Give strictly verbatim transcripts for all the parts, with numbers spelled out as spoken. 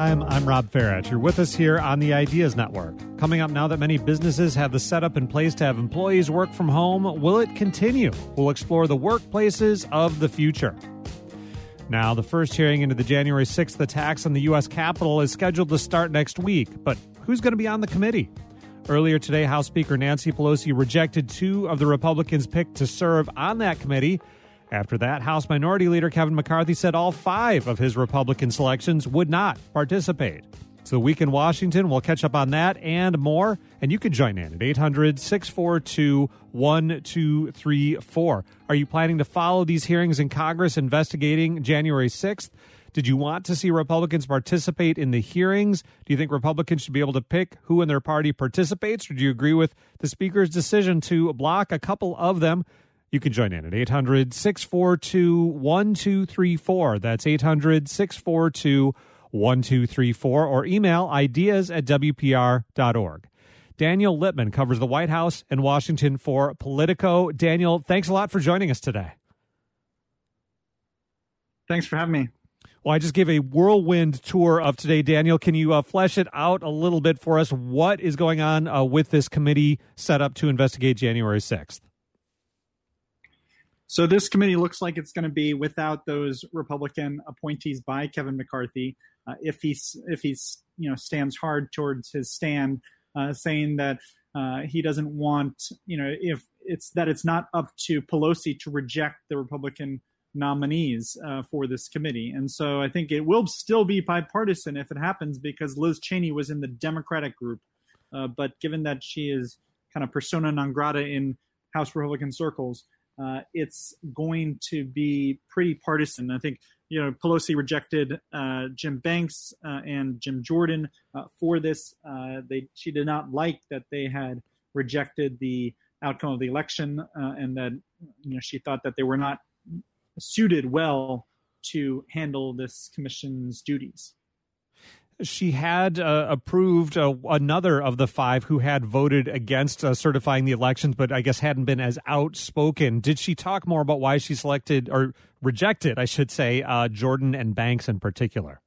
I'm, I'm Rob Farrett. You're with us here on the Ideas Network. Coming up now that many businesses have the setup in place to have employees work from home, will it continue? We'll explore the workplaces of the future. Now, the first hearing into the January sixth attacks on the U S Capitol is scheduled to start next week, but who's going to be on the committee? Earlier today, House Speaker Nancy Pelosi rejected two of the Republicans picked to serve on that committee. After that, House Minority Leader Kevin McCarthy said all five of his Republican selections would not participate. It's the week in Washington. We'll catch up on that and more. And you can join in at eight hundred, six four two, one two three four. Are you planning to follow these hearings in Congress investigating January sixth? Did you want to see Republicans participate in the hearings? Do you think Republicans should be able to pick who in their party participates? Or do you agree with the Speaker's decision to block a couple of them? You can join in at eight hundred, six four two, one two three four. That's eight hundred, six four two, one two three four. Or email ideas at w p r dot org. Daniel Lippman covers the White House and Washington for Politico. Daniel, thanks a lot for joining us today. Thanks for having me. Well, I just gave a whirlwind tour of today. Daniel, can you uh, flesh it out a little bit for us? What is going on uh, with this committee set up to investigate January sixth? So this committee looks like it's going to be without those Republican appointees by Kevin McCarthy. Uh, if he's if he's you know stands hard towards his stand, uh, saying that uh, he doesn't want you know if it's that it's not up to Pelosi to reject the Republican nominees uh, for this committee. And so I think it will still be bipartisan if it happens, because Liz Cheney was in the Democratic group. Uh, but given that she is kind of persona non grata in House Republican circles, Uh, it's going to be pretty partisan. I think, you know, Pelosi rejected uh, Jim Banks uh, and Jim Jordan uh, for this. Uh, they she did not like that they had rejected the outcome of the election, uh, and that you know she thought that they were not suited well to handle this commission's duties. She had uh, approved uh, another of the five who had voted against uh, certifying the elections, but I guess hadn't been as outspoken. Did she talk more about why she selected or rejected, I should say, uh, Jordan and Banks in particular?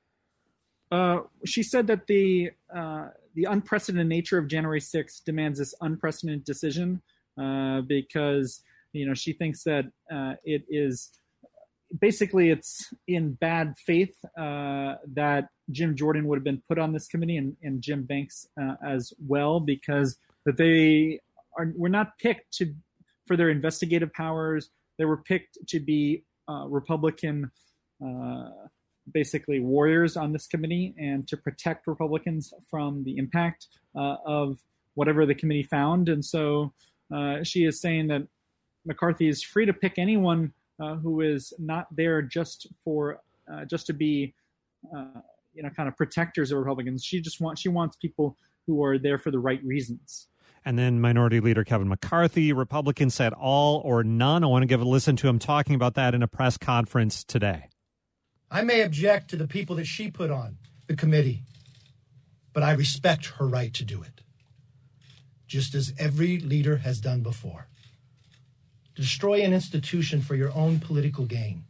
Uh, she said that the uh, the unprecedented nature of January sixth demands this unprecedented decision uh, because you know she thinks that uh, it is. Basically, it's in bad faith uh, that Jim Jordan would have been put on this committee and, and Jim Banks uh, as well, because that they are were not picked to for their investigative powers. They were picked to be uh, Republican, uh, basically warriors on this committee and to protect Republicans from the impact uh, of whatever the committee found. And so uh, she is saying that McCarthy is free to pick anyone Uh, who is not there just for uh, just to be uh, you know kind of protectors of Republicans. She just wants she wants people who are there for the right reasons. And then Minority Leader Kevin McCarthy, Republicans said all or none. I want to give a listen to him talking about that in a press conference today. I may object to the people that she put on the committee, but I respect her right to do it, just as every leader has done before. Destroy an institution for your own political gain.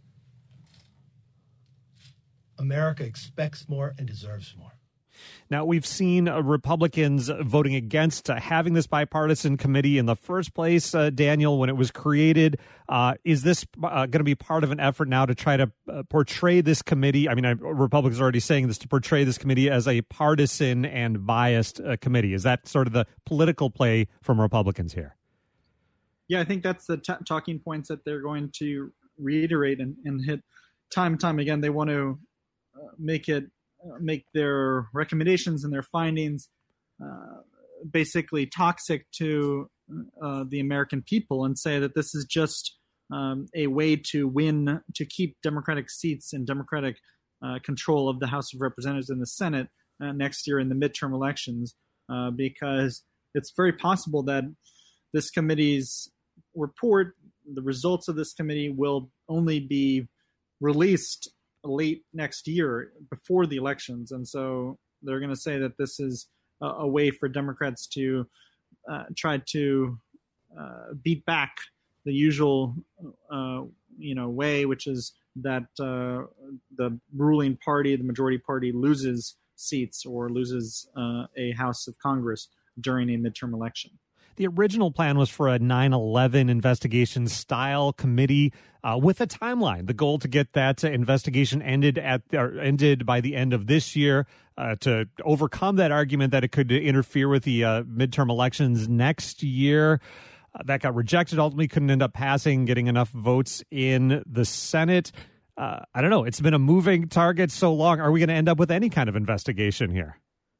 America expects more and deserves more. Now, we've seen uh, Republicans voting against uh, having this bipartisan committee in the first place, uh, Daniel, when it was created. Uh, is this uh, going to be part of an effort now to try to uh, portray this committee? I mean, I, Republicans are already saying this, to portray this committee as a partisan and biased uh, committee. Is that sort of the political play from Republicans here? Yeah, I think that's the t- talking points that they're going to reiterate and, and hit time and time again. They want to uh, make it uh, make their recommendations and their findings uh, basically toxic to uh, the American people, and say that this is just um, a way to win, to keep Democratic seats and Democratic uh, control of the House of Representatives and the Senate uh, next year in the midterm elections, uh, because it's very possible that this committee's report, the results of this committee, will only be released late next year before the elections. And so they're going to say that this is a, a way for Democrats to uh, try to uh, beat back the usual, uh, you know, way, which is that uh, the ruling party, the majority party, loses seats or loses uh, a House of Congress during a midterm election. The original plan was for a nine eleven investigation style committee uh, with a timeline. The goal to get that uh, investigation ended at or ended by the end of this year uh, to overcome that argument that it could interfere with the uh, midterm elections next year. Uh, that got rejected. Ultimately, couldn't end up passing, getting enough votes in the Senate. Uh, I don't know. It's been a moving target so long. Are we going to end up with any kind of investigation here?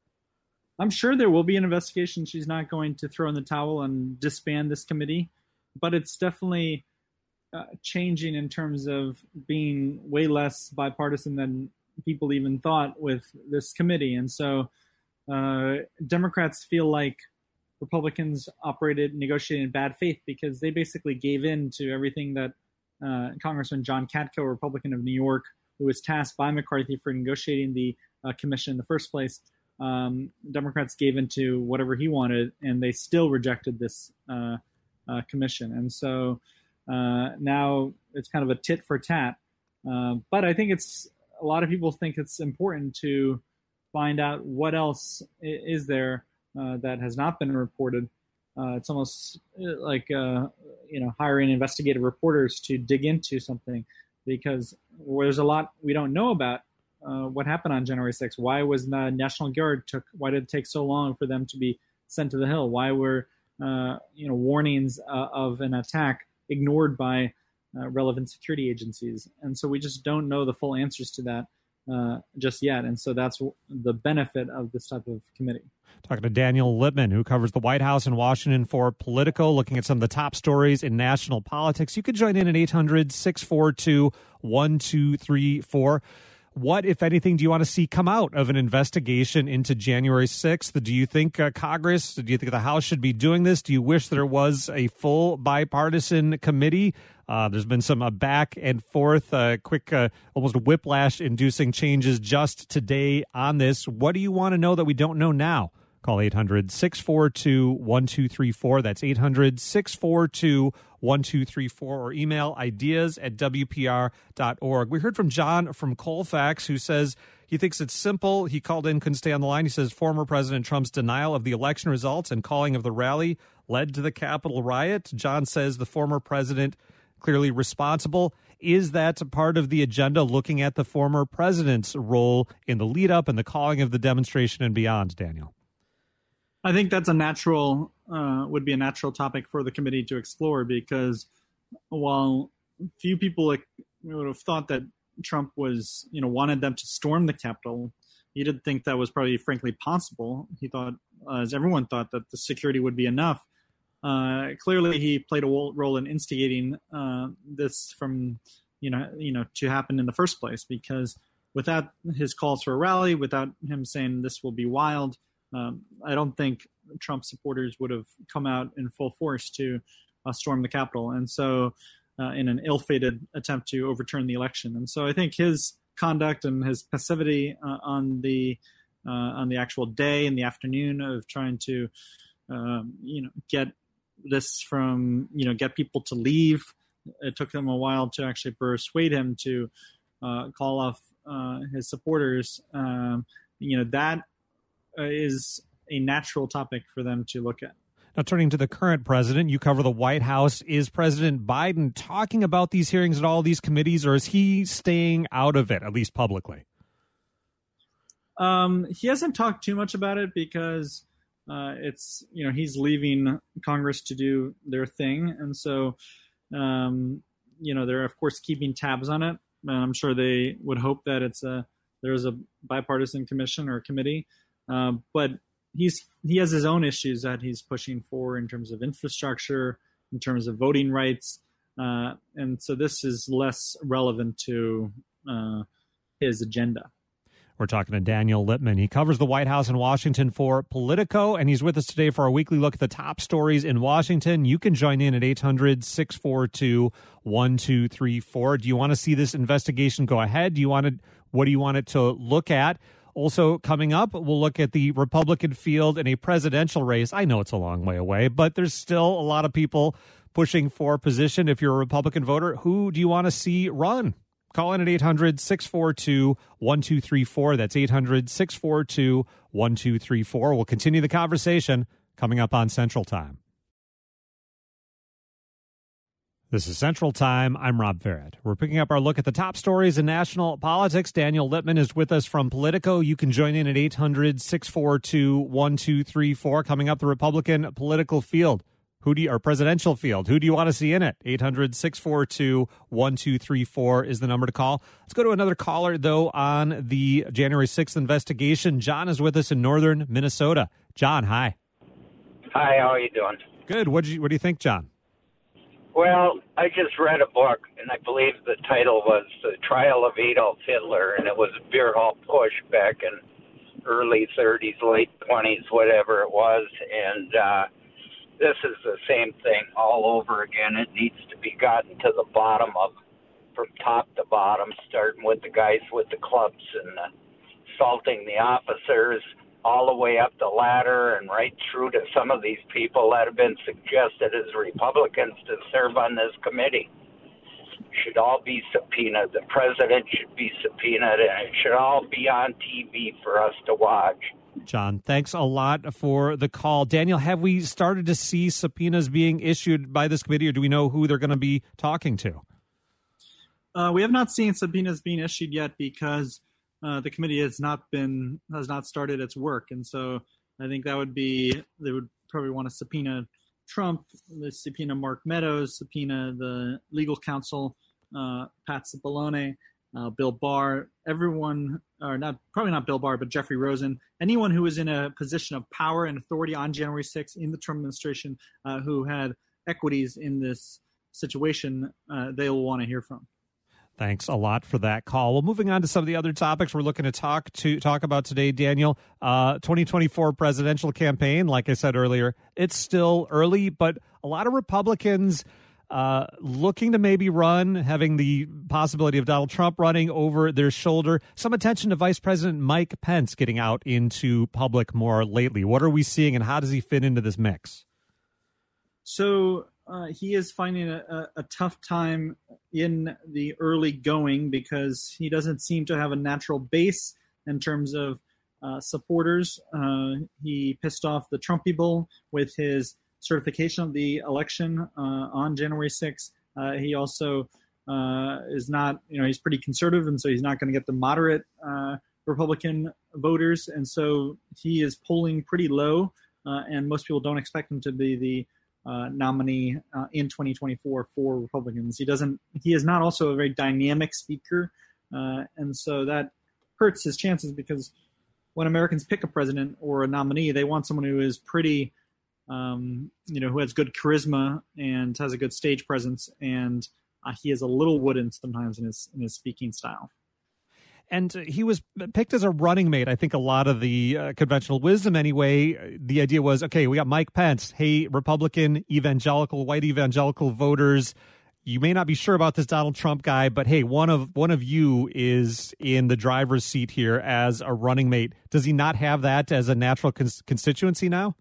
I'm sure there will be an investigation. She's not going to throw in the towel and disband this committee, but it's definitely uh, changing in terms of being way less bipartisan than people even thought with this committee. And so uh, Democrats feel like Republicans operated, negotiated in bad faith because they basically gave in to everything that uh, Congressman John Katko, a Republican of New York, who was tasked by McCarthy for negotiating the uh, commission in the first place, Um, Democrats gave into whatever he wanted, and they still rejected this uh, uh, commission. And so uh, now it's kind of a tit for tat. Uh, but I think it's a lot of people think it's important to find out what else is there uh, that has not been reported. Uh, it's almost like uh, you know hiring investigative reporters to dig into something because there's a lot we don't know about. Uh, what happened on January sixth? Why was the National Guard took? Why did it take so long for them to be sent to the Hill? Why were uh, you know warnings uh, of an attack ignored by uh, relevant security agencies? And so we just don't know the full answers to that uh, just yet. And so that's the benefit of this type of committee. Talking to Daniel Lippman, who covers the White House in Washington for Politico, looking at some of the top stories in national politics. You could join in at eight hundred, six four two, one two three four. What, if anything, do you want to see come out of an investigation into January sixth? Do you think uh, Congress, do you think the House should be doing this? Do you wish there was a full bipartisan committee? Uh, there's been some uh, back and forth, uh, quick, uh, almost whiplash-inducing changes just today on this. What do you want to know that we don't know now? Call eight hundred, six four two, one two three four. That's eight hundred, six four two, one two three four. Or email ideas at W P R dot org. We heard from John from Colfax, who says he thinks it's simple. He called in, couldn't stay on the line. He says former President Trump's denial of the election results and calling of the rally led to the Capitol riot. John says the former president clearly responsible. Is that part of the agenda, looking at the former president's role in the lead up and the calling of the demonstration and beyond, Daniel? I think that's a natural, uh, would be a natural topic for the committee to explore, because while few people like, would have thought that Trump was, you know, wanted them to storm the Capitol, he didn't think that was probably, frankly, possible. He thought, uh, as everyone thought, that the security would be enough. Uh, clearly, he played a role in instigating uh, this from, you know, you know, to happen in the first place, because without his calls for a rally, without him saying this will be wild, Um, I don't think Trump supporters would have come out in full force to uh, storm the Capitol, and so uh, in an ill-fated attempt to overturn the election. And so I think his conduct and his passivity uh, on the uh, on the actual day in the afternoon of trying to um, you know get this from you know get people to leave, it took them a while to actually persuade him to uh, call off uh, his supporters. Um, you know that. Uh, is a natural topic for them to look at. Now, turning to the current president, you cover the White House. Is President Biden talking about these hearings at all these committees, or is he staying out of it, at least publicly? Um, he hasn't talked too much about it because uh, it's, you know, he's leaving Congress to do their thing. And so, um, you know, they're, of course, keeping tabs on it. And I'm sure they would hope that it's a there's a bipartisan commission or committee. Uh, but he's he has his own issues that he's pushing for in terms of infrastructure, in terms of voting rights, uh, and so this is less relevant to uh, his agenda. We're talking to Daniel Lippman. He covers the White House in Washington for Politico, and he's with us today for our weekly look at the top stories in Washington. You can join in at eight hundred, six four two, one two three four. Do you want to see this investigation go ahead? Do you want to, what do you want it to look at? Also coming up, we'll look at the Republican field in a presidential race. I know it's a long way away, but there's still a lot of people pushing for position. If you're a Republican voter, who do you want to see run? Call in at eight hundred, six four two, one two three four. That's eight hundred, six four two, one two three four. We'll continue the conversation coming up on Central Time. This is Central Time. I'm Rob Farrett. We're picking up our look at the top stories in national politics. Daniel Lippman is with us from Politico. You can join in at eight hundred, six four two, one two three four. Coming up, the Republican political field. Who do you, or presidential field? Who do you want to see in it? eight hundred, six four two, one two three four is the number to call. Let's go to another caller, though, on the January sixth investigation. John is with us in northern Minnesota. John, hi. Hi, how are you doing? Good. What do you, what do you think, John? Well, I just read a book, and I believe the title was The Trial of Adolf Hitler, and it was a beer hall push back in early thirties, late twenties, whatever it was. And uh, this is the same thing all over again. It needs to be gotten to the bottom of, from top to bottom, starting with the guys with the clubs and uh, assaulting the officers, all the way up the ladder and right through to some of these people that have been suggested as Republicans to serve on this committee. Should all be subpoenaed. The president should be subpoenaed, and it should all be on T V for us to watch. John, thanks a lot for the call. Daniel, have we started to see subpoenas being issued by this committee, or do we know who they're going to be talking to? Uh, we have not seen subpoenas being issued yet because Uh, the committee has not been has not started its work, and so I think that would be they would probably want to subpoena Trump, subpoena Mark Meadows, subpoena the legal counsel, uh, Pat Cipollone, uh, Bill Barr, everyone, or not probably not Bill Barr, but Jeffrey Rosen, anyone who was in a position of power and authority on January sixth in the Trump administration, uh, who had equities in this situation, uh, they will want to hear from. Thanks a lot for that call. Well, moving on to some of the other topics we're looking to talk to talk about today, Daniel. Uh, twenty twenty-four presidential campaign, like I said earlier, it's still early, but a lot of Republicans uh, looking to maybe run, having the possibility of Donald Trump running over their shoulder. Some attention to Vice President Mike Pence getting out into public more lately. What are we seeing, and how does he fit into this mix? So Uh, he is finding a, a, a tough time in the early going because he doesn't seem to have a natural base in terms of uh, supporters. Uh, he pissed off the Trump people with his certification of the election uh, on January sixth. Uh, he also uh, is not, you know, he's pretty conservative, and so he's not going to get the moderate uh, Republican voters. And so he is polling pretty low, uh, and most people don't expect him to be the Uh, nominee uh, in twenty twenty-four for Republicans. He doesn't. He is not also a very dynamic speaker, uh, and so that hurts his chances because when Americans pick a president or a nominee, they want someone who is pretty, um, you know, who has good charisma and has a good stage presence, and uh, he is a little wooden sometimes in his in his speaking style. And he was picked as a running mate. I think a lot of the uh, conventional wisdom anyway, the idea was, okay, we got Mike Pence. Hey, Republican, evangelical, white evangelical voters, you may not be sure about this Donald Trump guy, but hey, one of one of you is in the driver's seat here as a running mate. Does he not have that as a natural cons- constituency now?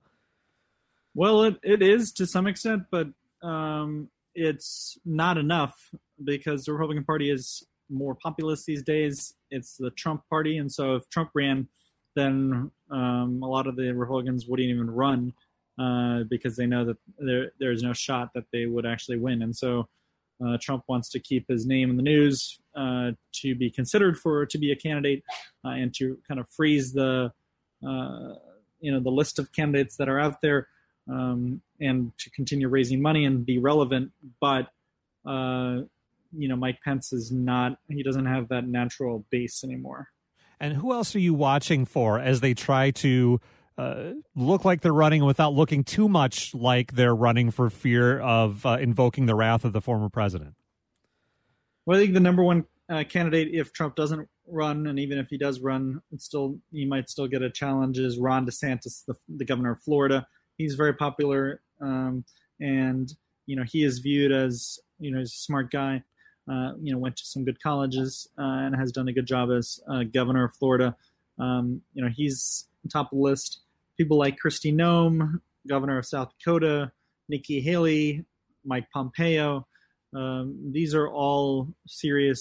Well, it, it is to some extent, but um, it's not enough because the Republican Party is more populist these days. It's the Trump party, and so if Trump ran, then um, a lot of the Republicans wouldn't even run uh, because they know that there there's no shot that they would actually win. And so uh, Trump wants to keep his name in the news uh, to be considered for to be a candidate uh, and to kind of freeze the uh, you know the list of candidates that are out there um, and to continue raising money and be relevant, but. Uh, You know, Mike Pence is not, he doesn't have that natural base anymore. And who else are you watching for as they try to uh, look like they're running without looking too much like they're running for fear of uh, invoking the wrath of the former president? Well, I think the number one uh, candidate, if Trump doesn't run, and even if he does run, it's still, he might still get a challenge, is Ron DeSantis, the, the governor of Florida. He's very popular, um, and, you know, he is viewed as, you know, he's a smart guy. Uh, you know, went to some good colleges uh, and has done a good job as uh, governor of Florida. Um, you know, he's top of the list. People like Kristi Noem, governor of South Dakota, Nikki Haley, Mike Pompeo. Um, these are all serious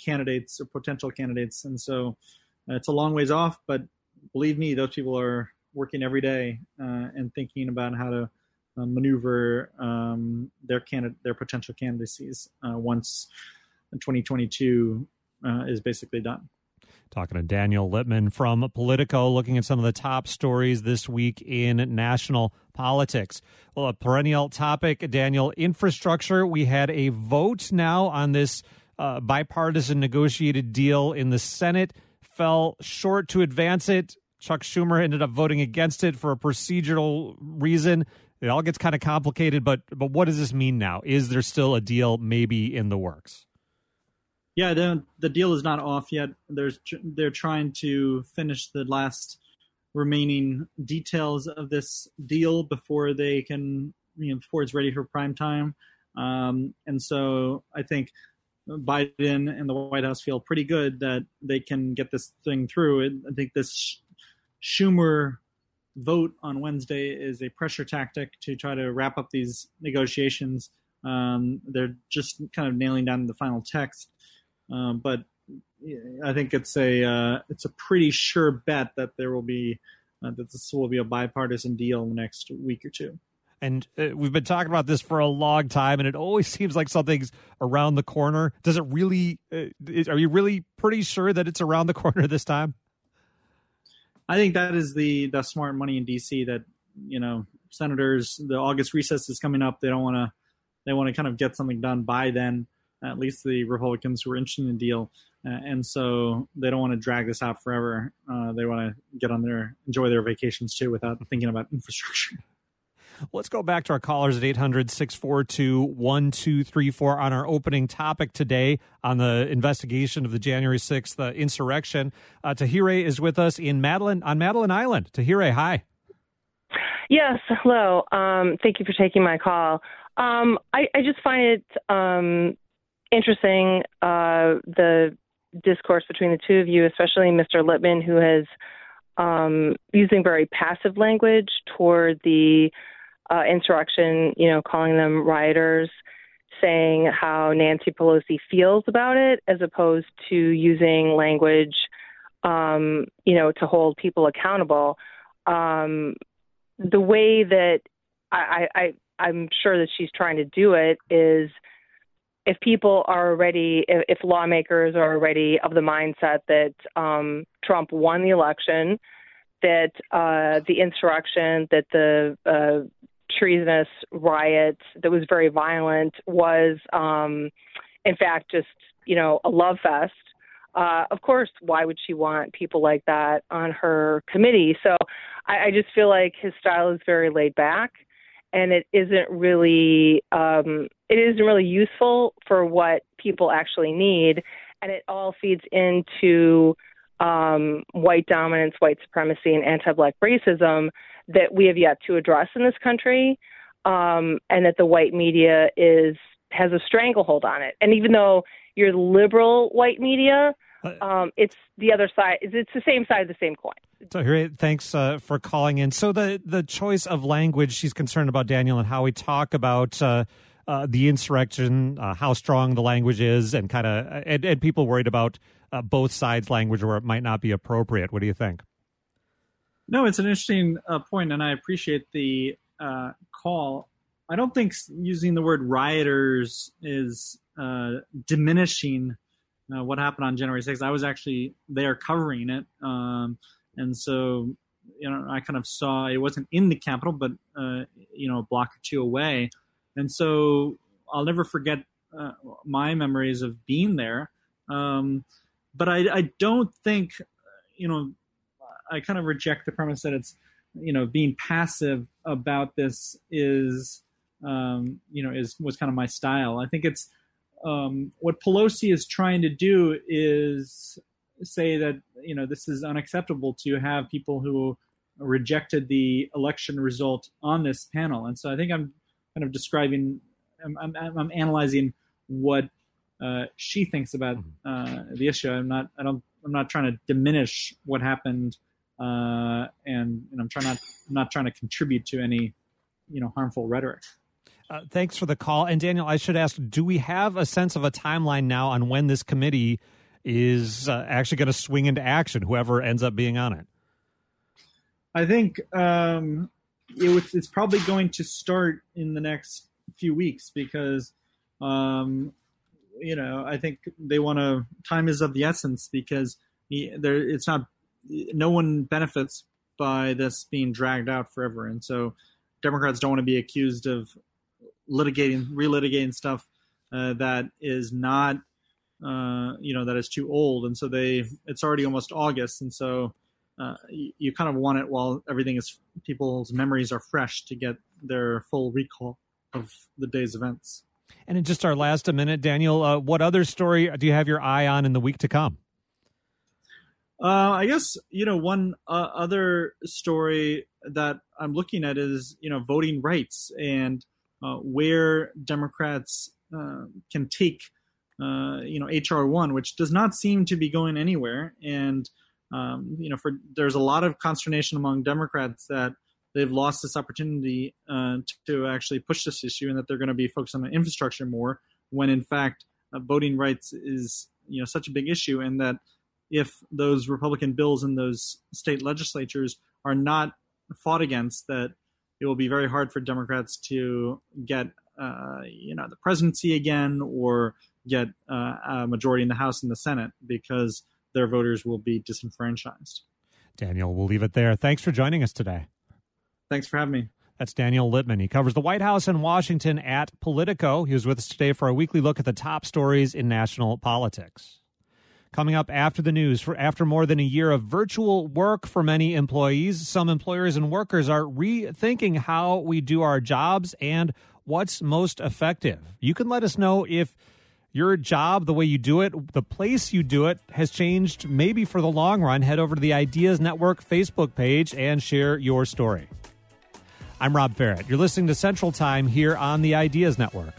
candidates or potential candidates. And so uh, it's a long ways off, but believe me, those people are working every day uh, and thinking about how to uh, maneuver um, their candidate, their potential candidacies uh, once twenty twenty-two uh, is basically done. Talking to Daniel Lippman from Politico, looking at some of the top stories this week in national politics. Well, a perennial topic, Daniel, infrastructure. We had a vote now on this uh, bipartisan negotiated deal in the Senate. Fell short to advance it. Chuck Schumer ended up voting against it for a procedural reason. It all gets kind of complicated, but but what does this mean now? Is there still a deal maybe in the works? Yeah, the, the deal is not off yet. There's they're trying to finish the last remaining details of this deal before they can, you know, before it's ready for prime time. Um, and so I think Biden and the White House feel pretty good that they can get this thing through. I think this Schumer vote on Wednesday is a pressure tactic to try to wrap up these negotiations. Um, they're just kind of nailing down the final text. Um, but I think it's a uh, it's a pretty sure bet that there will be uh, that this will be a bipartisan deal in the next week or two. And uh, we've been talking about this for a long time, and it always seems like something's around the corner. Does it really? Uh, is, are you really pretty sure that it's around the corner this time? I think that is the the smart money in D C. That, you know, senators, the August recess is coming up. They don't want to they want to kind of get something done by then. At least the Republicans who are interested in the deal. Uh, and so they don't want to drag this out forever. Uh, they want to get on their, enjoy their vacations too without thinking about infrastructure. Let's go back to our callers at eight hundred, six four two, one two three four on our opening topic today on the investigation of the January sixth uh, insurrection. Uh, Tahireh is with us in Madeline, on Madeline Island. Tahireh, hi. Yes, hello. Um, thank you for taking my call. Um, I, I just find it um, interesting, uh, the discourse between the two of you, especially Mister Lippman, who has um, using very passive language toward the uh, insurrection, you know, calling them rioters, saying how Nancy Pelosi feels about it, as opposed to using language, um, you know, to hold people accountable. Um, the way that I, I, I'm sure that she's trying to do it is, if people are already, if, if lawmakers are already of the mindset that um, Trump won the election, that uh, the insurrection, that the uh, treasonous riot that was very violent was, um, in fact, just, you know, a love fest. Uh, of course, why would she want people like that on her committee? So I, I just feel like his style is very laid back. And it isn't really um, it isn't really useful for what people actually need, and it all feeds into um, white dominance, white supremacy, and anti-black racism that we have yet to address in this country, um, and that the white media is has a stranglehold on it. And even though you're the liberal white media, um, it's the other side. It's the same side of the same coin. So here, thanks uh, for calling in. So the, the choice of language, she's concerned about, Daniel, and how we talk about uh, uh, the insurrection, uh, how strong the language is, and kind of and, and people worried about uh, both sides' language where it might not be appropriate. What do you think? No, it's an interesting uh, point, and I appreciate the uh, call. I don't think using the word rioters is uh, diminishing uh, what happened on January sixth. I was actually there covering it. Um, And so, you know, I kind of saw it wasn't in the Capitol, but, uh, you know, a block or two away. And so I'll never forget uh, my memories of being there. Um, but I, I don't think, you know, I kind of reject the premise that it's, you know, being passive about this is, um, you know, is was kind of my style. I think it's um, what Pelosi is trying to do is say that, you know, this is unacceptable to have people who rejected the election result on this panel. And so I think I'm kind of describing, I'm, I'm, I'm analyzing what uh, she thinks about uh, the issue. I'm not, I don't, I'm not trying to diminish what happened, uh, and, and I'm trying not, I'm not trying to contribute to any, you know, harmful rhetoric. Uh, thanks for the call. And Daniel, I should ask, do we have a sense of a timeline now on when this committee is uh, actually going to swing into action, whoever ends up being on it? I think um, it was, it's probably going to start in the next few weeks because, um, you know, I think they want to, time is of the essence because there, it's not, no one benefits by this being dragged out forever. And so Democrats don't want to be accused of litigating, relitigating stuff uh, that is not, uh, you know, that is too old. And so they, it's already almost August. And so uh, you, you kind of want it while everything is, people's memories are fresh to get their full recall of the day's events. And in just our last a minute, Daniel, uh, what other story do you have your eye on in the week to come? Uh, I guess, you know, one uh, other story that I'm looking at is, you know, voting rights and uh, where Democrats uh, can take, uh, you know, H R one, which does not seem to be going anywhere. And, um, you know, for there's a lot of consternation among Democrats that they've lost this opportunity uh, to actually push this issue and that they're going to be focused on the infrastructure more when, in fact, uh, voting rights is, you know, such a big issue, and that if those Republican bills in those state legislatures are not fought against, that it will be very hard for Democrats to get, uh, you know, the presidency again or get uh, a majority in the House and the Senate because their voters will be disenfranchised. Daniel, we'll leave it there. Thanks for joining us today. Thanks for having me. That's Daniel Littman. He covers the White House and Washington at Politico. He was with us today for a weekly look at the top stories in national politics. Coming up after the news, for after more than a year of virtual work for many employees, some employers and workers are rethinking how we do our jobs and what's most effective. You can let us know if your job, the way you do it, the place you do it, has changed maybe for the long run. Head over to the Ideas Network Facebook page and share your story. I'm Rob Farrett. You're listening to Central Time here on the Ideas Network.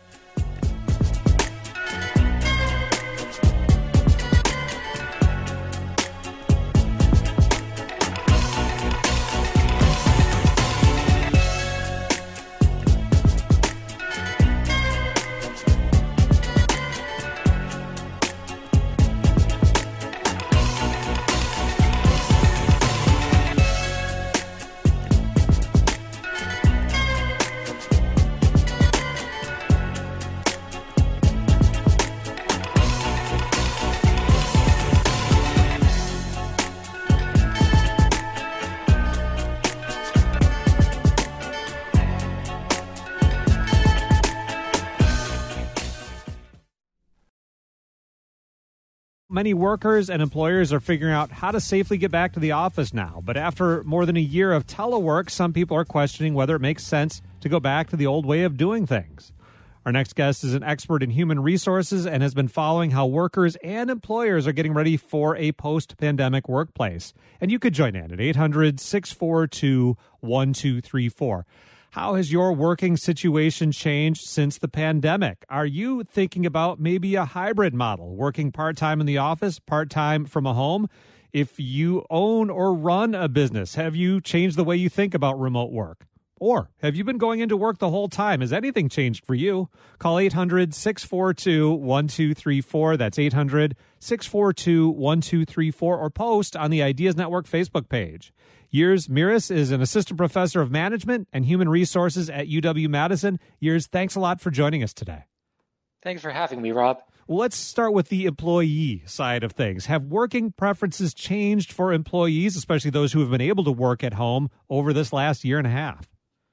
Many workers and employers are figuring out how to safely get back to the office now. But after more than a year of telework, some people are questioning whether it makes sense to go back to the old way of doing things. Our next guest is an expert in human resources and has been following how workers and employers are getting ready for a post-pandemic workplace. And you could join in at eight hundred, six four two, one two three four. How has your working situation changed since the pandemic? Are you thinking about maybe a hybrid model, working part-time in the office, part-time from a home? If you own or run a business, have you changed the way you think about remote work? Or have you been going into work the whole time? Has anything changed for you? Call eight hundred, six four two, one two three four. That's eight hundred, six four two, one two three four, or post on the Ideas Network Facebook page. Yirs Miris is an assistant professor of management and human resources at U W-Madison. Yirs, thanks a lot for joining us today. Thanks for having me, Rob. Well, let's start with the employee side of things. Have working preferences changed for employees, especially those who have been able to work at home over this last year and a half?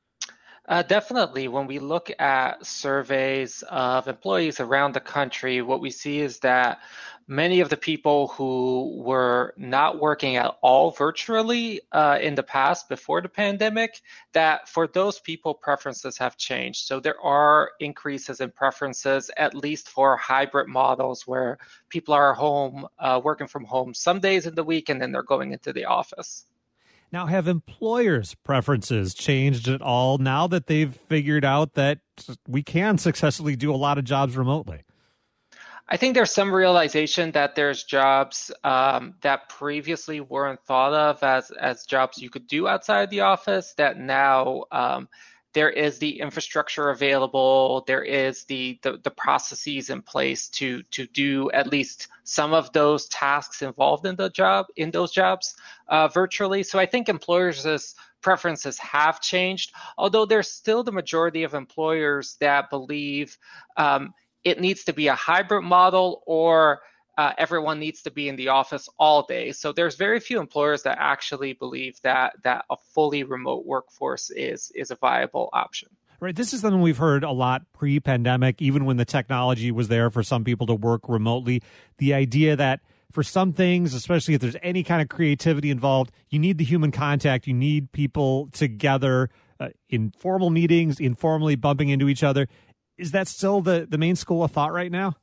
Uh, definitely. When we look at surveys of employees around the country, what we see is that many of the people who were not working at all virtually uh, in the past before the pandemic, that for those people, preferences have changed. So there are increases in preferences, at least for hybrid models where people are home, uh, working from home some days in the week, and then they're going into the office. Now, have employers' preferences changed at all now that they've figured out that we can successfully do a lot of jobs remotely? I think there's some realization that there's jobs um, that previously weren't thought of as, as jobs you could do outside the office that now um, there is the infrastructure available, there is the, the, the processes in place to, to do at least some of those tasks involved in the job, in those jobs uh, virtually. So I think employers' preferences have changed, although there's still the majority of employers that believe um, it needs to be a hybrid model or Uh, everyone needs to be in the office all day. So there's very few employers that actually believe that that a fully remote workforce is is a viable option. Right. This is something we've heard a lot pre-pandemic, even when the technology was there for some people to work remotely. The idea that for some things, especially if there's any kind of creativity involved, you need the human contact. You need people together uh, in formal meetings, informally bumping into each other. Is that still the, the main school of thought right now?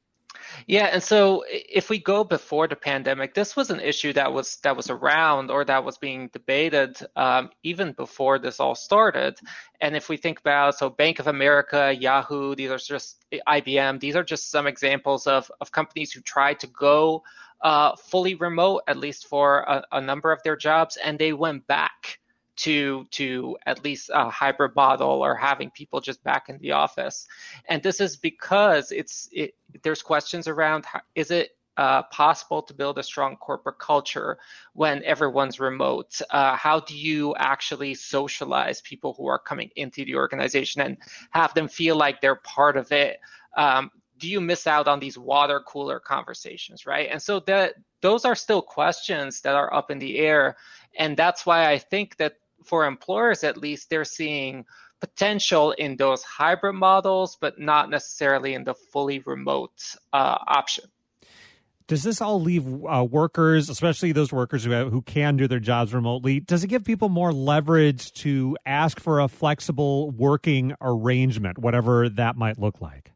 Yeah, and so if we go before the pandemic, this was an issue that was that was around or that was being debated um, even before this all started. And if we think about, so Bank of America, Yahoo, these are just I B M, these are just some examples of, of companies who tried to go uh, fully remote, at least for a, a number of their jobs, and they went back to to at least a hybrid model or having people just back in the office. And this is because it's it, there's questions around how, is it uh, possible to build a strong corporate culture when everyone's remote? Uh, how do you actually socialize people who are coming into the organization and have them feel like they're part of it? Um, do you miss out on these water cooler conversations, right? And so that those are still questions that are up in the air. And that's why I think that for employers, at least, they're seeing potential in those hybrid models, but not necessarily in the fully remote uh, option. Does this all leave uh, workers, especially those workers who have, who can do their jobs remotely, does it give people more leverage to ask for a flexible working arrangement, whatever that might look like?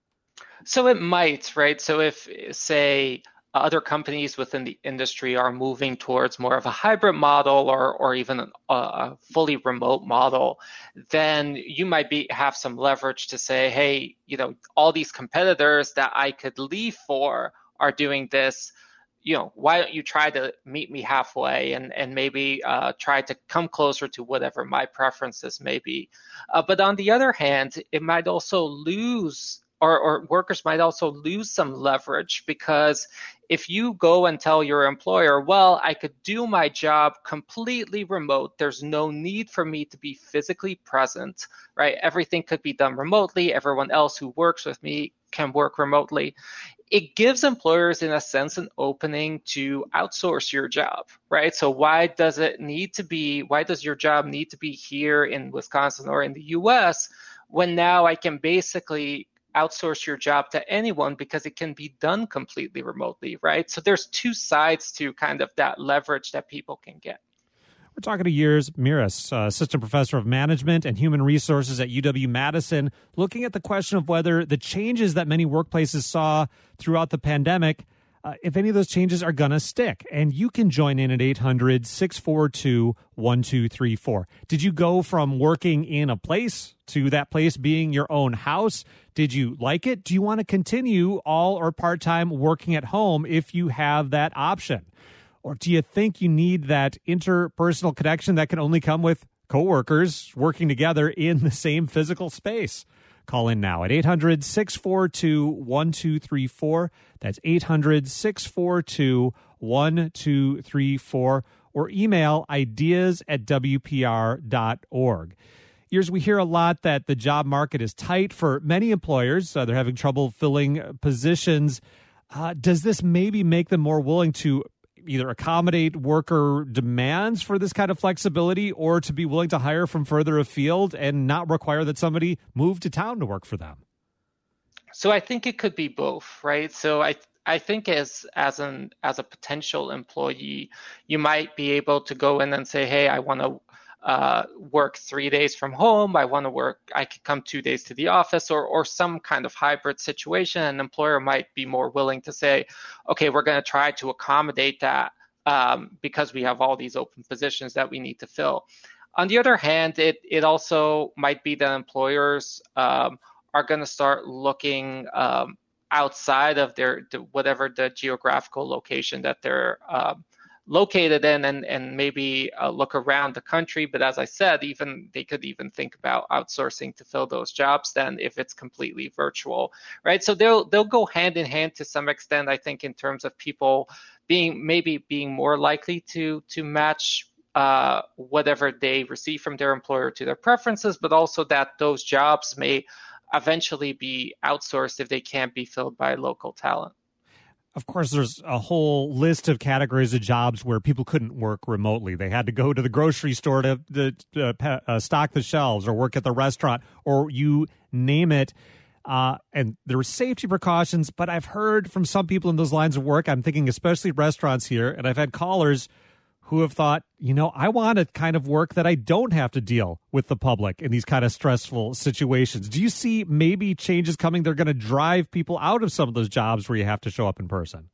So it might, right? So if, say, other companies within the industry are moving towards more of a hybrid model or or even a, a fully remote model, then you might be have some leverage to say, hey, you know, all these competitors that I could leave for are doing this. You know, why don't you try to meet me halfway and and maybe uh, try to come closer to whatever my preferences may be. Uh, but on the other hand, it might also lose. Or, or workers might also lose some leverage, because if you go and tell your employer, well, I could do my job completely remote, there's no need for me to be physically present, right? Everything could be done remotely. Everyone else who works with me can work remotely. It gives employers, in a sense, an opening to outsource your job, right? So why does it need to be, why does your job need to be here in Wisconsin or in the U S when now I can basically outsource your job to anyone because it can be done completely remotely, right? So there's two sides to kind of that leverage that people can get. We're talking to Urs Miras, uh, Assistant Professor of Management and Human Resources at U W-Madison, looking at the question of whether the changes that many workplaces saw throughout the pandemic, uh, if any of those changes are going to stick. And you can join in at eight hundred, six four two, one two three four. Did you go from working in a place to that place being your own house? Did you like it? Do you want to continue all or part-time working at home if you have that option? Or do you think you need that interpersonal connection that can only come with coworkers working together in the same physical space? Call in now at eight hundred, six four two, one two three four. That's eight hundred, six four two, one two three four. Or email ideas at w p r dot org. Years, we hear a lot that the job market is tight for many employers. Uh, they're having trouble filling positions. Uh, does this maybe make them more willing to either accommodate worker demands for this kind of flexibility, or to be willing to hire from further afield and not require that somebody move to town to work for them? So I think it could be both, right? So I I think as as an as a potential employee, you might be able to go in and say, hey, I want to uh, work three days from home. I want to work, I could come two days to the office, or or some kind of hybrid situation. An employer might be more willing to say, okay, we're going to try to accommodate that um, because we have all these open positions that we need to fill. On the other hand, it it also might be that employers um, are going to start looking um, outside of their the, whatever the geographical location that they're um, located in, and, and maybe uh, look around the country. But as I said, even they could even think about outsourcing to fill those jobs then if it's completely virtual, right? So they'll they'll go hand in hand to some extent, I think, in terms of people being maybe being more likely to to match uh, whatever they receive from their employer to their preferences, but also that those jobs may eventually be outsourced if they can't be filled by local talent. Of course, there's a whole list of categories of jobs where people couldn't work remotely. They had to go to the grocery store to, to, to uh, stock the shelves or work at the restaurant or you name it. Uh, and there were safety precautions, but I've heard from some people in those lines of work, I'm thinking especially restaurants here, and I've had callers who have thought, you know, I want a kind of work that I don't have to deal with the public in these kind of stressful situations. Do you see maybe changes coming that are going to drive people out of some of those jobs where you have to show up in person?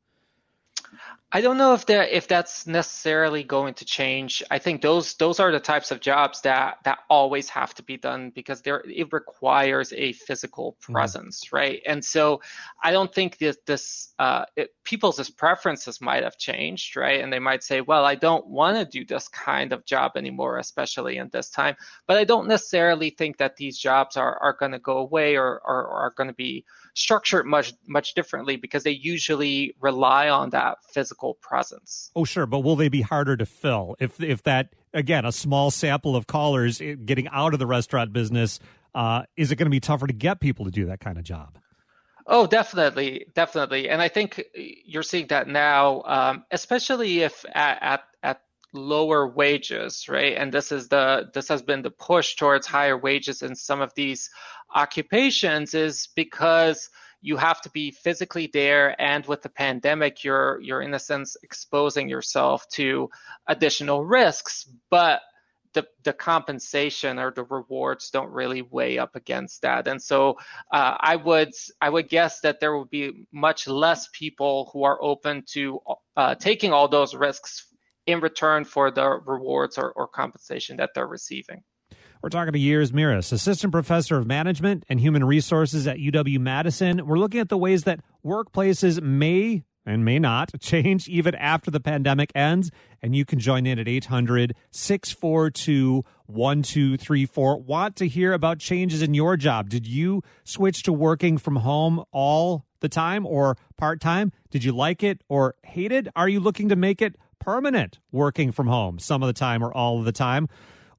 I don't know if that if that's necessarily going to change. I think those those are the types of jobs that that always have to be done because there it requires a physical presence, mm-hmm. right? And so I don't think that this uh, it, people's preferences might have changed, right? And they might say, well, I don't want to do this kind of job anymore, especially in this time. But I don't necessarily think that these jobs are are going to go away or, or, or are going to be structured much much differently because they usually rely on that physical presence. Oh, sure. But will they be harder to fill if if that, again, a small sample of callers getting out of the restaurant business, uh, is it going to be tougher to get people to do that kind of job? Oh, definitely. Definitely. And I think you're seeing that now, um, especially if at, at, at lower wages, right? And this is the this has been the push towards higher wages in some of these occupations is because you have to be physically there, and with the pandemic, you're you're in a sense exposing yourself to additional risks, but the the compensation or the rewards don't really weigh up against that. And so uh, I would I would guess that there will be much less people who are open to uh, taking all those risks in return for the rewards or, or compensation that they're receiving. We're talking to Yirs Miris, Assistant Professor of Management and Human Resources at U W-Madison. We're looking at the ways that workplaces may and may not change even after the pandemic ends. And you can join in at eight hundred, six four two, one two three four. Want to hear about changes in your job? Did you switch to working from home all the time or part-time? Did you like it or hate it? Are you looking to make it permanent, working from home some of the time or all of the time?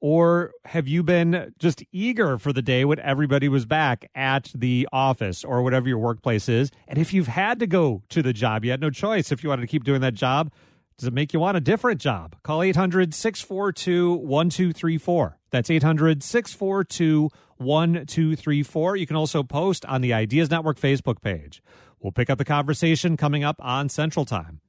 Or have you been just eager for the day when everybody was back at the office or whatever your workplace is? And if you've had to go to the job, you had no choice. If you wanted to keep doing that job, does it make you want a different job? Call eight hundred, six four two, one two three four. That's eight hundred, six four two, one two three four. You can also post on the Ideas Network Facebook page. We'll pick up the conversation coming up on Central Time.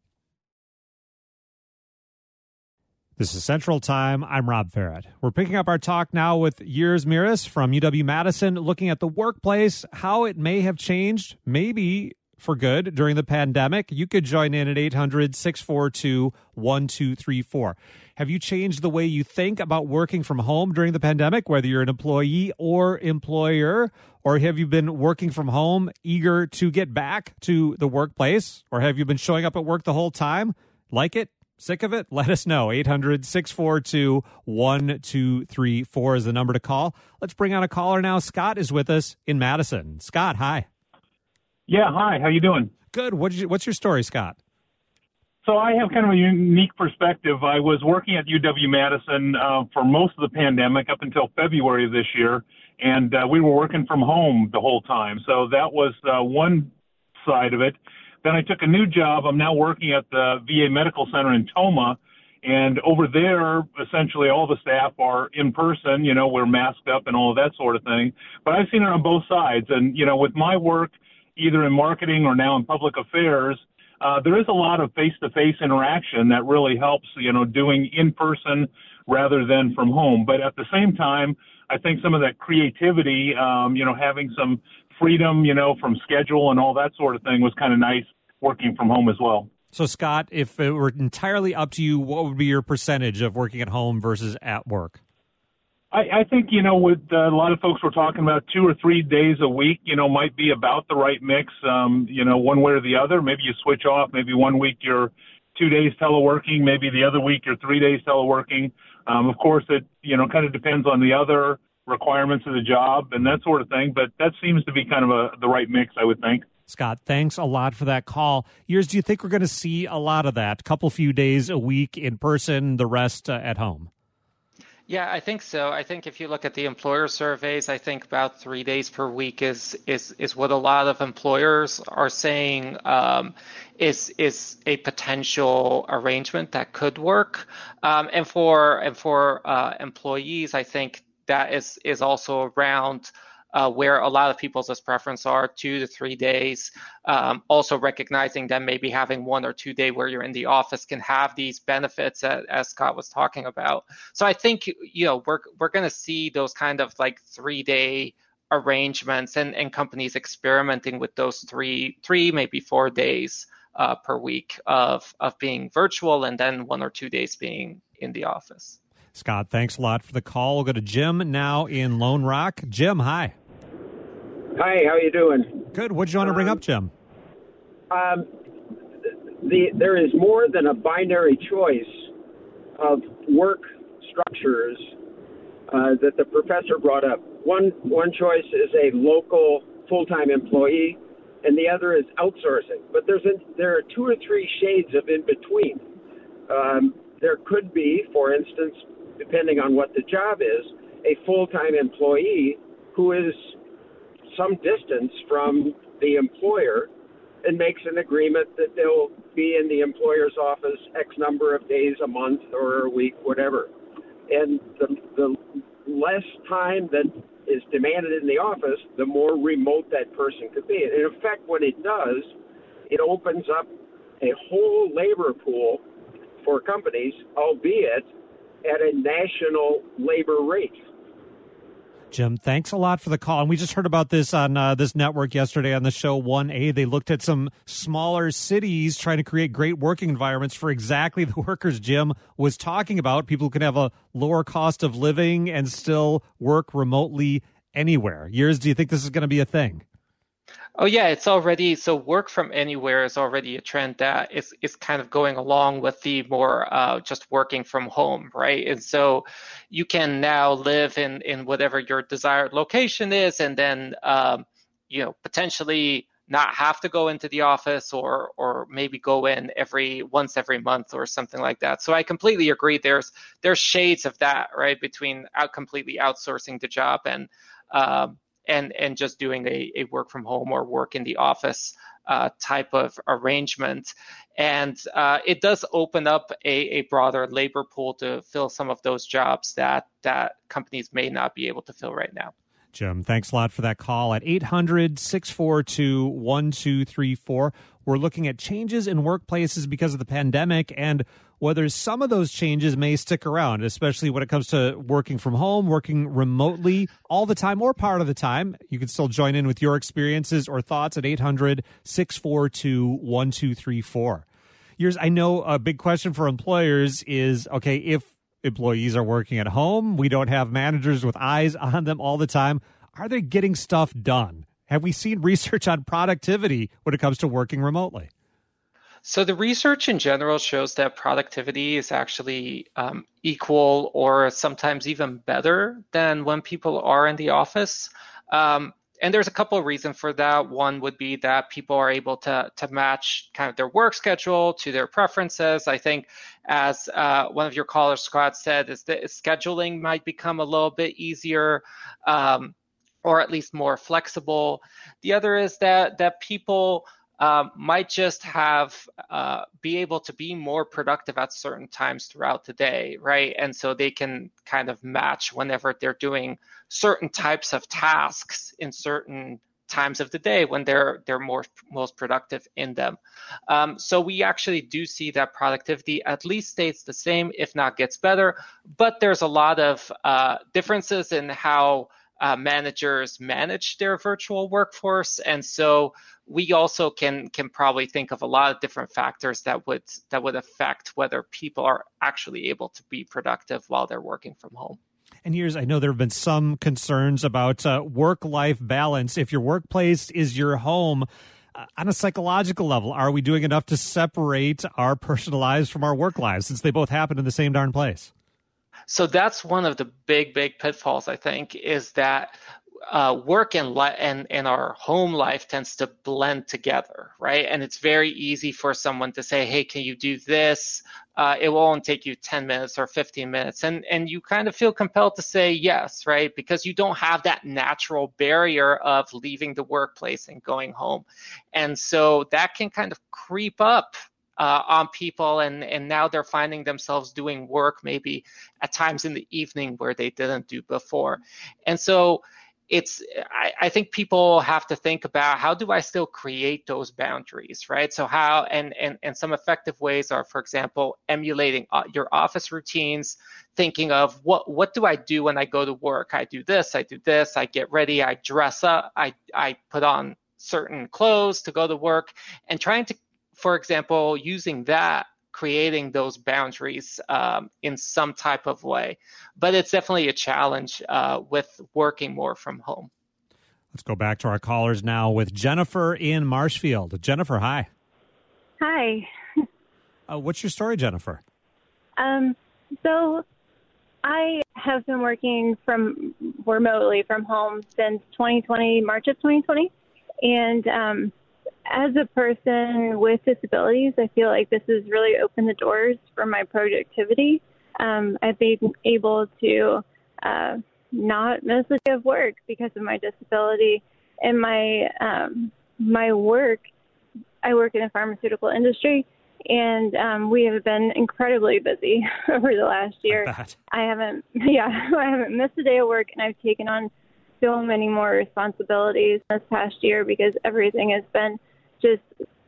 This is Central Time. I'm Rob Farrett. We're picking up our talk now with Yirs Miris from U W-Madison, looking at the workplace, how it may have changed, maybe for good, during the pandemic. You could join in at eight hundred, six four two, one two three four. Have you changed the way you think about working from home during the pandemic, whether you're an employee or employer? Or have you been working from home, eager to get back to the workplace? Or have you been showing up at work the whole time? Like it? Sick of it? Let us know. eight hundred, six four two, one two three four is the number to call. Let's bring on a caller now. Scott is with us in Madison. Scott, hi. Yeah, hi. How you doing? Good. What did you, what's your story, Scott? So I have kind of a unique perspective. I was working at U W-Madison uh, for most of the pandemic up until February of this year, and uh, we were working from home the whole time. So that was uh, one side of it. Then I took a new job. I'm now working at the V A Medical Center in Toma. And over there, essentially all the staff are in person, you know, we're masked up and all of that sort of thing. But I've seen it on both sides. And, you know, with my work, either in marketing or now in public affairs, uh, there is a lot of face-to-face interaction that really helps, you know, doing in person rather than from home. But at the same time, I think some of that creativity, um, you know, having some freedom, you know, from schedule and all that sort of thing was kind of nice working from home as well. So, Scott, if it were entirely up to you, what would be your percentage of working at home versus at work? I, I think, you know, with uh, a lot of folks were talking about two or three days a week, you know, might be about the right mix, um, you know, one way or the other. Maybe you switch off. Maybe one week you're two days teleworking, maybe the other week you're three days teleworking. Um, of course, it, you know, kind of depends on the other requirements of the job and that sort of thing, but that seems to be kind of a the right mix, I would think. Scott, thanks a lot for that call. Years, do you think we're going to see a lot of that? A couple few days a week in person, the rest uh, at home? Yeah, I think so. I think if you look at the employer surveys, I think about three days per week is is is what a lot of employers are saying um, is is a potential arrangement that could work. Um, and for and for uh, employees, I think that is is also around Uh, where a lot of people's preference are, two to three days. Um, also recognizing that maybe having one or two day where you're in the office can have these benefits as, as Scott was talking about. So I think, you know, we're we're going to see those kind of like three day arrangements and, and companies experimenting with those three, three maybe four days uh, per week of of being virtual and then one or two days being in the office. Scott, thanks a lot for the call. We'll go to Jim now in Lone Rock. Jim, hi. Hi, how you doing? Good. What did you want to bring um, up, Jim? Um, the there is more than a binary choice of work structures uh, that the professor brought up. One one choice is a local full-time employee, and the other is outsourcing. But there's a, there are two or three shades of in between. Um, there could be, for instance, depending on what the job is, a full-time employee who is some distance from the employer and makes an agreement that they'll be in the employer's office X number of days a month or a week, whatever. And the, the less time that is demanded in the office, the more remote that person could be. And in effect, what it does, it opens up a whole labor pool for companies, albeit at a national labor rate. Jim, thanks a lot for the call. And we just heard about this on uh, this network yesterday on the show one A. They looked at some smaller cities trying to create great working environments for exactly the workers Jim was talking about. People who can have a lower cost of living and still work remotely anywhere. Years, do you think this is going to be a thing? Oh, yeah, it's already, so work from anywhere is already a trend that is, is kind of going along with the more uh, just working from home, right? And so you can now live in, in whatever your desired location is and then, um, you know, potentially not have to go into the office or or maybe go in every once every month or something like that. So I completely agree. There's there's shades of that, right, between out completely outsourcing the job and um, and and just doing a, a work from home or work in the office uh, type of arrangement. And uh, it does open up a, a broader labor pool to fill some of those jobs that that companies may not be able to fill right now. Jim, thanks a lot for that call at eight hundred, six four two, one two three four. We're looking at changes in workplaces because of the pandemic and whether some of those changes may stick around, especially when it comes to working from home, working remotely all the time or part of the time. You can still join in with your experiences or thoughts at eight hundred, six four two, one two three four. Yours, I know a big question for employers is, okay, if employees are working at home, we don't have managers with eyes on them all the time, are they getting stuff done? Have we seen research on productivity when it comes to working remotely? So the research in general shows that productivity is actually um, equal or sometimes even better than when people are in the office. Um, and there's a couple of reasons for that. One would be that people are able to to match kind of their work schedule to their preferences. I think as uh, one of your callers, Scott, said, is that scheduling might become a little bit easier um, or at least more flexible. The other is that that people Um, might just have uh, be able to be more productive at certain times throughout the day, right? And so they can kind of match whenever they're doing certain types of tasks in certain times of the day when they're they're more most productive in them. Um, so we actually do see that productivity at least stays the same, if not gets better. But there's a lot of uh, differences in how Uh, managers manage their virtual workforce, and so we also can can probably think of a lot of different factors that would that would affect whether people are actually able to be productive while they're working from home. And here's, I know there have been some concerns about uh, work-life balance. If your workplace is your home, uh, on a psychological level, are we doing enough to separate our personal lives from our work lives since they both happen in the same darn place? So that's one of the big, big pitfalls, I think, is that uh, work and, li- and and our home life tends to blend together, right? And it's very easy for someone to say, hey, can you do this? Uh, it will only take you ten minutes or fifteen minutes. And, and you kind of feel compelled to say yes, right? Because you don't have that natural barrier of leaving the workplace and going home. And so that can kind of creep up Uh, on people, and, and now they're finding themselves doing work maybe at times in the evening where they didn't do before. And so it's, I, I think people have to think about, how do I still create those boundaries, right? So how, and, and, and some effective ways are, for example, emulating your office routines, thinking of what, what do I do when I go to work? I do this, I do this, I get ready, I dress up, I, I put on certain clothes to go to work, and trying to, for example, using that, creating those boundaries um, in some type of way. But it's definitely a challenge uh, with working more from home. Let's go back to our callers now with Jennifer in Marshfield. Jennifer, hi. Hi. Uh, what's your story, Jennifer? Um, so I have been working from remotely from home since twenty twenty, March of twenty twenty. And um, as a person with disabilities, I feel like this has really opened the doors for my productivity. Um, I've been able to uh, not miss a day of work because of my disability. And my um, my work, I work in the pharmaceutical industry, and um, we have been incredibly busy over the last year. I haven't, yeah, I haven't missed a day of work, and I've taken on so many more responsibilities this past year because everything has been just,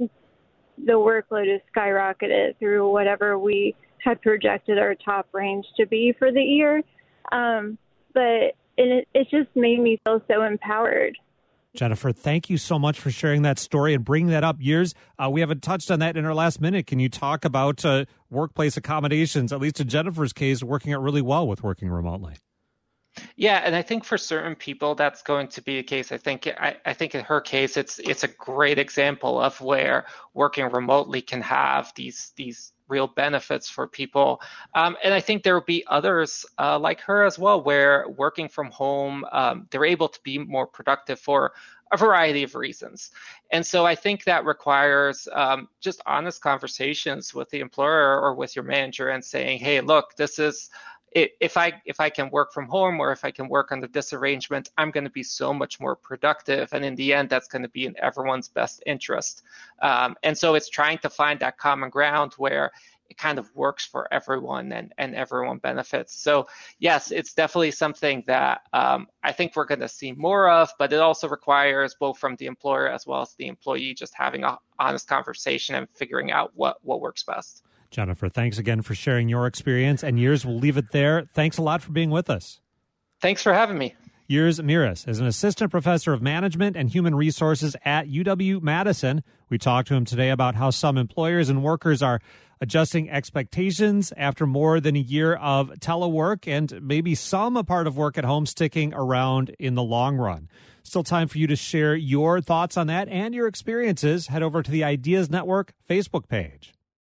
the workload has skyrocketed through whatever we had projected our top range to be for the year. Um, but it, it just made me feel so empowered. Jennifer, thank you so much for sharing that story and bringing that up. Years, uh, we haven't touched on that in our last minute. Can you talk about uh, workplace accommodations, at least in Jennifer's case, working out really well with working remotely? Yeah, and I think for certain people that's going to be the case. I think I, I think in her case, it's it's a great example of where working remotely can have these these real benefits for people. Um, and I think there will be others uh, like her as well, where working from home, um, they're able to be more productive for a variety of reasons. And so I think that requires um, just honest conversations with the employer or with your manager and saying, hey, look, this is, if I if I can work from home or if I can work under this arrangement, I'm going to be so much more productive. And in the end, that's going to be in everyone's best interest. Um, and so it's trying to find that common ground where it kind of works for everyone and, and everyone benefits. So yes, it's definitely something that um, I think we're going to see more of, but it also requires both from the employer as well as the employee just having an honest conversation and figuring out what, what works best. Jennifer, thanks again for sharing your experience, and Years, we'll leave it there. Thanks a lot for being with us. Thanks for having me. Years Miras is an assistant professor of management and human resources at U W-Madison. We talked to him today about how some employers and workers are adjusting expectations after more than a year of telework, and maybe some a part of work at home sticking around in the long run. Still time for you to share your thoughts on that and your experiences. Head over to the Ideas Network Facebook page.